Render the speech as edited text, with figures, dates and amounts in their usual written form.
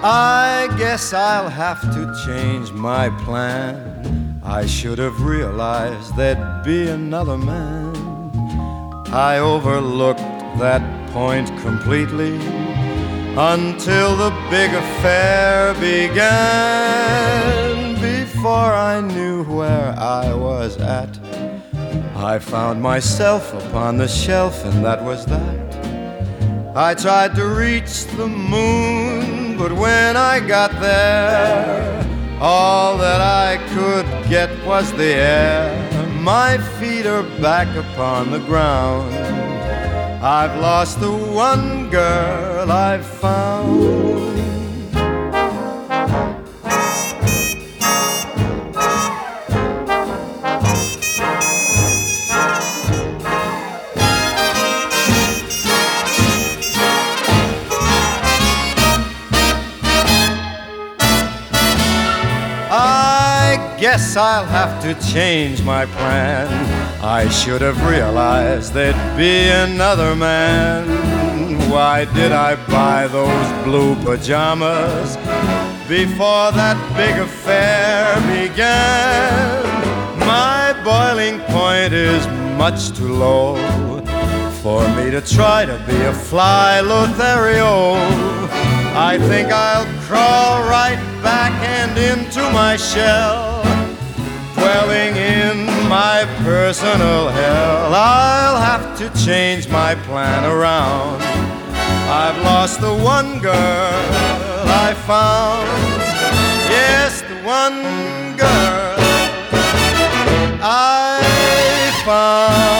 I guess I'll have to change my plan. I should have realized there'd be another man. I overlooked that point completely until the big affair began. Before I knew where I was at, I found myself upon the shelf, and that was that. I tried to reach the moon, but when I got there, all that I could get was the air. My feet are back upon the ground. I've lost the one girl I've found. I guess I'll have to change my plan. I should have realized there'd be another man. Why did I buy those blue pajamas before that big affair began? My boiling point is much too low for me to try to be a fly Lothario. I think I'll crawl right back and into my shell, dwelling in my personal hell. I'll have to change my plan around. I've lost the one girl I found. Yes, the one girl I found.